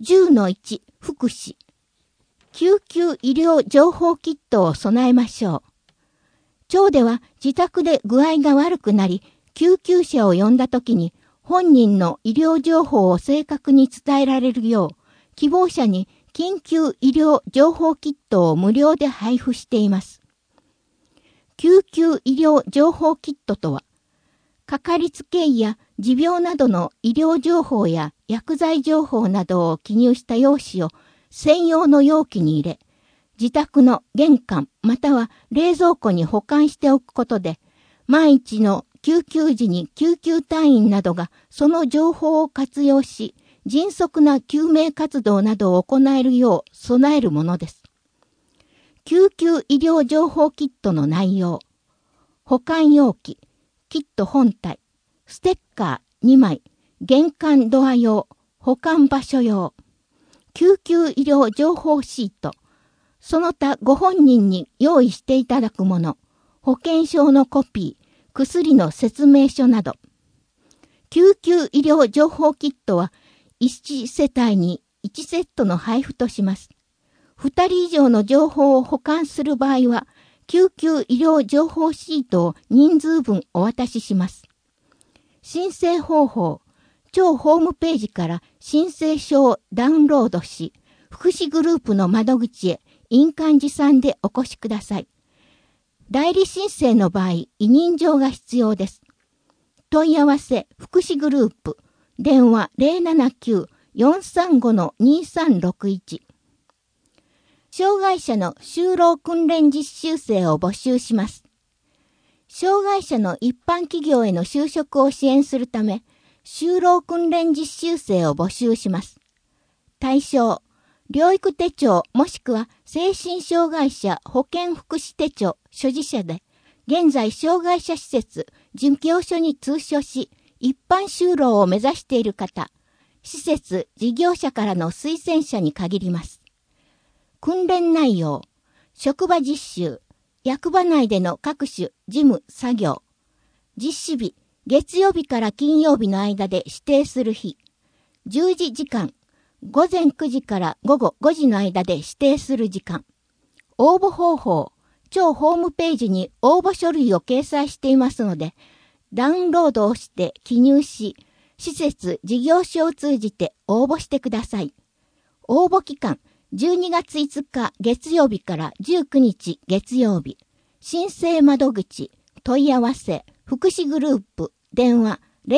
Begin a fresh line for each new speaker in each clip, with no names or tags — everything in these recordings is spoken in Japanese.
10-1 福祉。救急医療情報キットを備えましょう。町では自宅で具合が悪くなり、救急車を呼んだときに本人の医療情報を正確に伝えられるよう、希望者に緊急医療情報キットを無料で配布しています。救急医療情報キットとは、かかりつけ医や持病などの医療情報や薬剤情報などを記入した用紙を専用の容器に入れ、自宅の玄関または冷蔵庫に保管しておくことで、万一の救急時に救急隊員などがその情報を活用し、迅速な救命活動などを行えるよう備えるものです。救急医療情報キットの内容。保管容器、キット本体、ステッカー2枚、玄関ドア用、保管場所用、救急医療情報シート、その他ご本人に用意していただくもの、保険証のコピー、薬の説明書など。救急医療情報キットは1世帯に1セットの配布とします。2人以上の情報を保管する場合は、救急医療情報シートを人数分お渡しします。申請方法、町ホームページから申請書をダウンロードし、福祉グループの窓口へ印鑑持参でお越しください。代理申請の場合、委任状が必要です。問い合わせ、福祉グループ、電話 079-435-2361。障害者の就労訓練実習生を募集します。障害者の一般企業への就職を支援するため、就労訓練実習生を募集します。対象、療育手帳もしくは精神障害者保健福祉手帳所持者で、現在障害者施設、事業所に通所し、一般就労を目指している方、施設、事業者からの推薦者に限ります。訓練内容、職場実習、役場内での各種事務作業、実施日、月曜日から金曜日の間で指定する日、従事時間、午前9時から午後5時の間で指定する時間、応募方法、町ホームページに応募書類を掲載していますので、ダウンロードをして記入し、施設事業所を通じて応募してください。応募期間、12月5日月曜日から19日月曜日。申請窓口、問い合わせ、福祉グループ、電話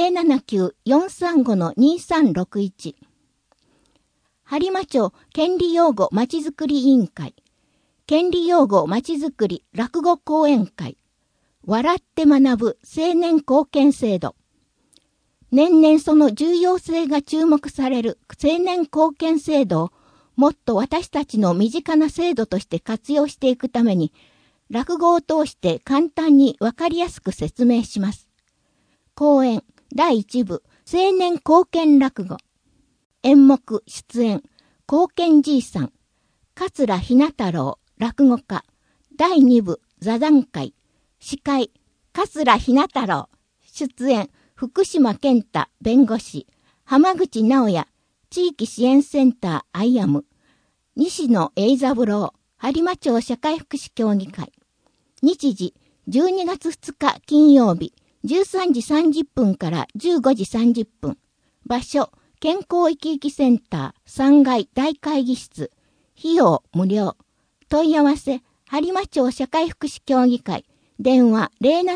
079-435-2361。播磨町権利擁護まちづくり委員会、権利擁護まちづくり落語講演会、笑って学ぶ青年貢献制度。年々その重要性が注目される青年貢献制度をもっと私たちの身近な制度として活用していくために、落語を通して簡単にわかりやすく説明します。講演第1部青年貢献落語。演目出演貢献じいさん、桂ひな太郎落語家。第2部座談会。司会桂ひな太郎。出演福島健太弁護士。浜口直也地域支援センターアイアム。西野栄三郎播磨町社会福祉協議会。日時12月2日金曜日13時30分から15時30分。場所健康生き生きセンター3階大会議室。費用無料。問い合わせ播磨町社会福祉協議会。電話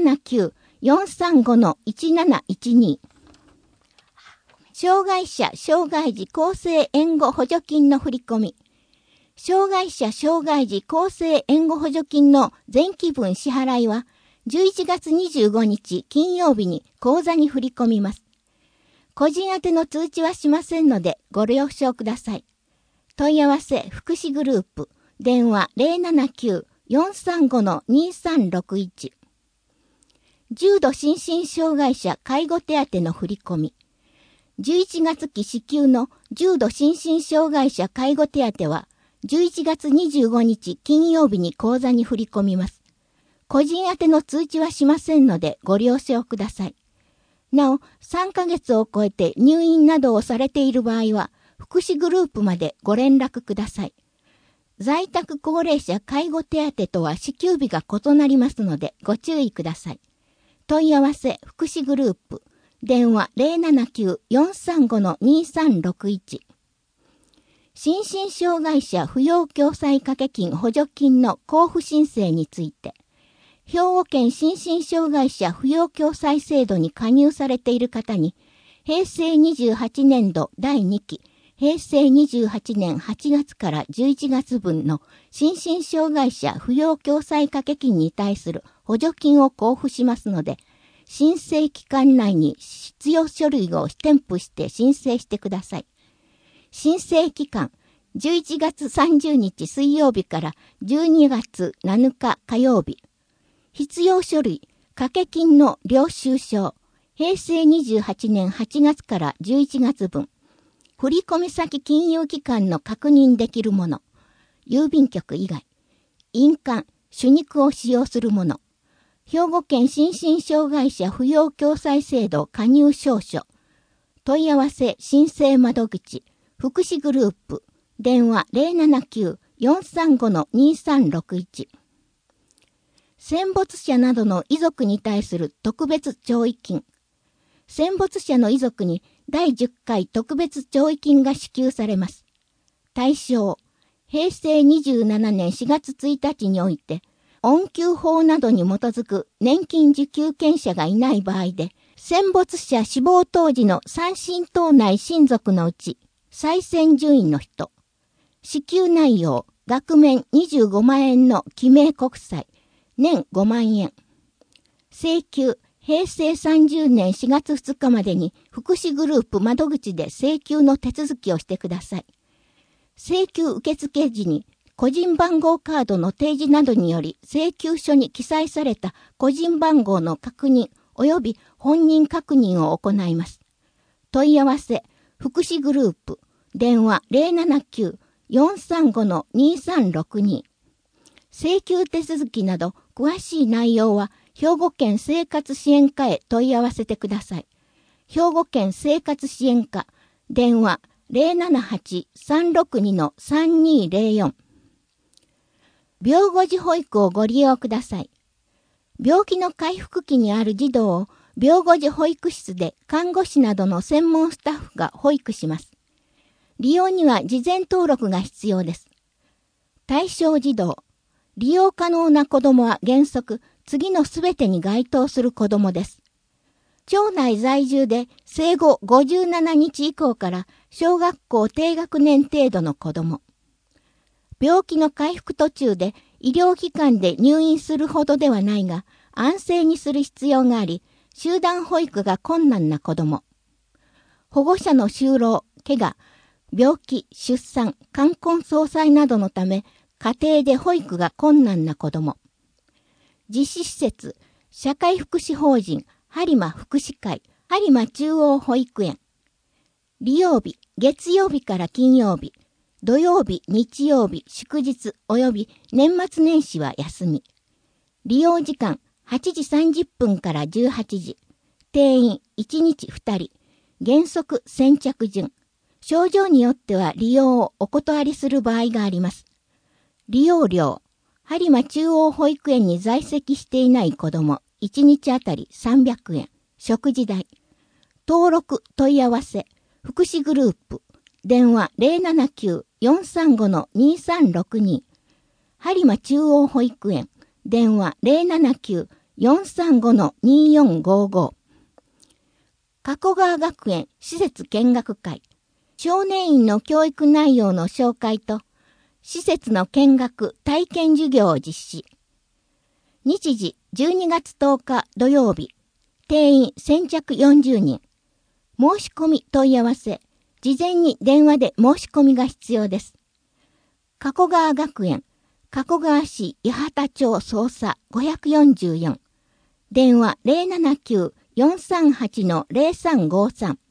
079-435-1712。障害者障害児更生援護補助金の振り込み。障害者障害児更生援護補助金の前期分支払いは11月25日金曜日に口座に振り込みます。個人宛ての通知はしませんのでご了承ください。問い合わせ福祉グループ電話 079-435-2361。重度心身障害者介護手当の振り込み。11月期支給の重度心身障害者介護手当は11月25日金曜日に口座に振り込みます。個人宛ての通知はしませんのでご了承ください。なお、3ヶ月を超えて入院などをされている場合は、 福祉グループまでご連絡ください。在宅高齢者介護手当とは支給日が異なりますのでご注意ください。問い合わせ福祉グループ、電話 079-435-2361。心身障害者扶養共済掛け金補助金の交付申請について、兵庫県心身障害者扶養共済制度に加入されている方に、平成28年度第2期、平成28年8月から11月分の心身障害者扶養共済掛け金に対する補助金を交付しますので、申請期間内に必要書類を添付して申請してください。申請期間、11月30日水曜日から12月7日火曜日。必要書類、掛け金の領収書、平成28年8月から11月分。振込先金融機関の確認できるもの。郵便局以外。印鑑、手肉を使用するもの。兵庫県心身障害者扶養共済制度加入証書。問い合わせ申請窓口。福祉グループ。電話 079-435-2361。戦没者などの遺族に対する特別弔慰金。戦没者の遺族に第10回特別弔慰金が支給されます。対象、平成27年4月1日において、恩給法などに基づく年金受給権者がいない場合で、戦没者死亡当時の3親等内親族のうち、再選順位の人、支給内容、額面25万円の記名国債、年5万円。請求、平成30年4月2日までに福祉グループ窓口で請求の手続きをしてください。請求受付時に個人番号カードの提示などにより請求書に記載された個人番号の確認及び本人確認を行います。問い合わせ、福祉グループ、電話 079-435-2362。請求手続きなど詳しい内容は兵庫県生活支援課へ問い合わせてください。兵庫県生活支援課、電話 078-362-3204。病後児保育をご利用ください。病気の回復期にある児童を病後児保育室で看護師などの専門スタッフが保育します。利用には事前登録が必要です。対象児童、利用可能な子供は原則、次のすべてに該当する子供です。町内在住で生後57日以降から小学校低学年程度の子供。病気の回復途中で医療機関で入院するほどではないが、安静にする必要があり、集団保育が困難な子供。保護者の就労、怪我、病気、出産、冠婚葬祭などのため、家庭で保育が困難な子供。実施施設、社会福祉法人、播磨福祉会、播磨中央保育園。利用日、月曜日から金曜日、土曜日、日曜日、祝日及び年末年始は休み。利用時間、8時30分から18時。定員、1日2人。原則、先着順。症状によっては利用をお断りする場合があります。利用料、播磨中央保育園に在籍していない子供、1日あたり300円、食事代。登録、問い合わせ、福祉グループ、電話 079-435-2362。播磨中央保育園、電話 079-435-2455。加古川学園施設見学会、少年院の教育内容の紹介と、施設の見学、体験授業を実施。日時12月10日土曜日。定員先着40人。申し込み問い合わせ。事前に電話で申し込みが必要です。加古川学園、加古川市八幡町捜査544。電話 079-438-0353。